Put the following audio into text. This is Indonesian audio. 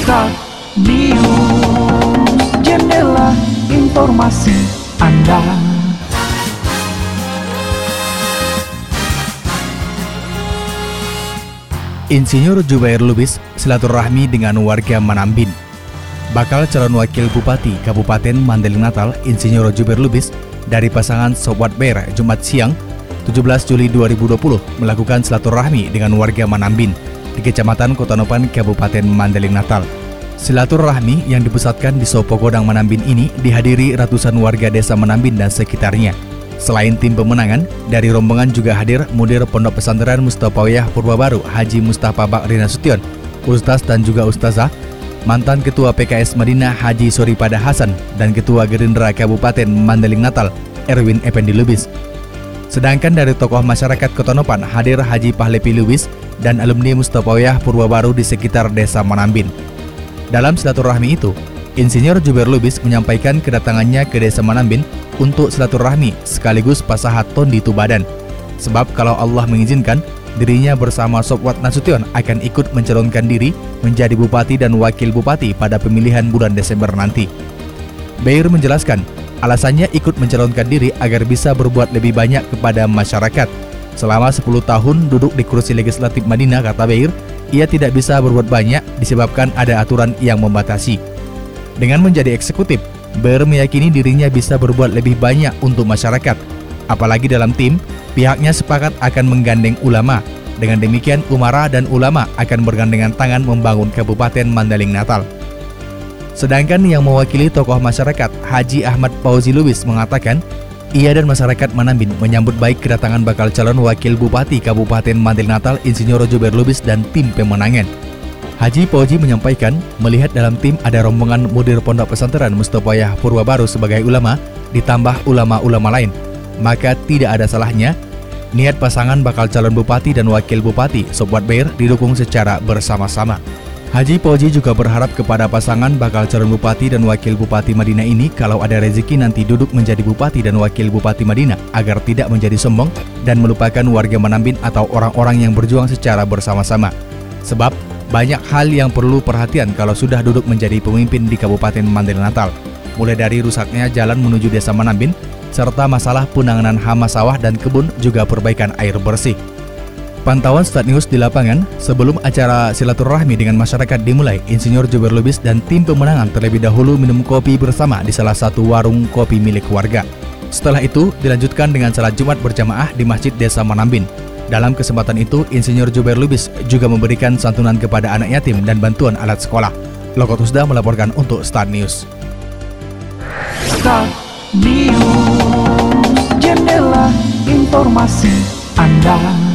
Start News, jendela informasi Anda. Insinyur Jubair Lubis silaturahmi dengan warga Manambin. Bakal calon wakil Bupati Kabupaten Mandailing Natal, Insinyur Jubair Lubis dari pasangan Sobat Bair Jumat siang 17 Juli 2020 melakukan silaturahmi dengan warga Manambin di Kecamatan Kotanopan, Kabupaten Mandailing Natal. Silaturahmi yang dipusatkan di Sopogodang Manambin ini dihadiri ratusan warga desa Manambin dan sekitarnya. Selain tim pemenangan, dari rombongan juga hadir Mudir Pondok Pesantren Mustafawiyah Purwabaru Haji Mustafa Bakri Nasution, Ustaz dan juga Ustazah, mantan Ketua PKS Madinah Haji Soripada Hasan, dan Ketua Gerindra Kabupaten Mandailing Natal Erwin Effendi Lubis. Sedangkan dari tokoh masyarakat Kotanopan hadir Haji Pahlepi Lubis dan alumni Mustafawiyah Purwabaru di sekitar desa Manambin. Dalam silaturahmi itu, Insinyur Jubair Lubis menyampaikan kedatangannya ke desa Manambin untuk silaturahmi sekaligus pasahat Tondi Tubadan. Sebab kalau Allah mengizinkan, dirinya bersama Sopwat Nasution akan ikut mencalonkan diri menjadi bupati dan wakil bupati pada pemilihan bulan Desember nanti. Bair menjelaskan, alasannya ikut mencalonkan diri agar bisa berbuat lebih banyak kepada masyarakat. Selama 10 tahun duduk di kursi legislatif Madinah, kata Bair, ia tidak bisa berbuat banyak disebabkan ada aturan yang membatasi. Dengan menjadi eksekutif, Bair meyakini dirinya bisa berbuat lebih banyak untuk masyarakat. Apalagi dalam tim, pihaknya sepakat akan menggandeng ulama. Dengan demikian, umara dan ulama akan bergandengan tangan membangun Kabupaten Mandailing Natal. Sedangkan yang mewakili tokoh masyarakat, Haji Ahmad Fauzi Lubis, mengatakan ia dan masyarakat Manambin menyambut baik kedatangan bakal calon wakil bupati Kabupaten Mandailing Natal Insinyur Jubair Lubis dan tim pemenangan. Haji Fauzi menyampaikan, melihat dalam tim ada rombongan Mudir Pondok Pesantren Mustafawiyah Purwabaru sebagai ulama, ditambah ulama-ulama lain, maka tidak ada salahnya niat pasangan bakal calon bupati dan wakil bupati Sobat Bair didukung secara bersama-sama. Haji Fauzi juga berharap kepada pasangan bakal calon bupati dan wakil bupati Madinah ini kalau ada rezeki nanti duduk menjadi bupati dan wakil bupati Madinah agar tidak menjadi sombong dan melupakan warga Manambin atau orang-orang yang berjuang secara bersama-sama. Sebab banyak hal yang perlu perhatian kalau sudah duduk menjadi pemimpin di Kabupaten Mandailing Natal, mulai dari rusaknya jalan menuju desa Manambin, serta masalah penanganan hama sawah dan kebun, juga perbaikan air bersih. Pantauan Start News di lapangan, sebelum acara silaturahmi dengan masyarakat dimulai, Insinyur Jubair Lubis dan tim pemenangan terlebih dahulu minum kopi bersama di salah satu warung kopi milik warga. Setelah itu, dilanjutkan dengan salat Jumat berjamaah di Masjid Desa Manambin. Dalam kesempatan itu, Insinyur Jubair Lubis juga memberikan santunan kepada anak yatim dan bantuan alat sekolah. Lokot Husda melaporkan untuk Start News. Start News, jendela informasi Anda.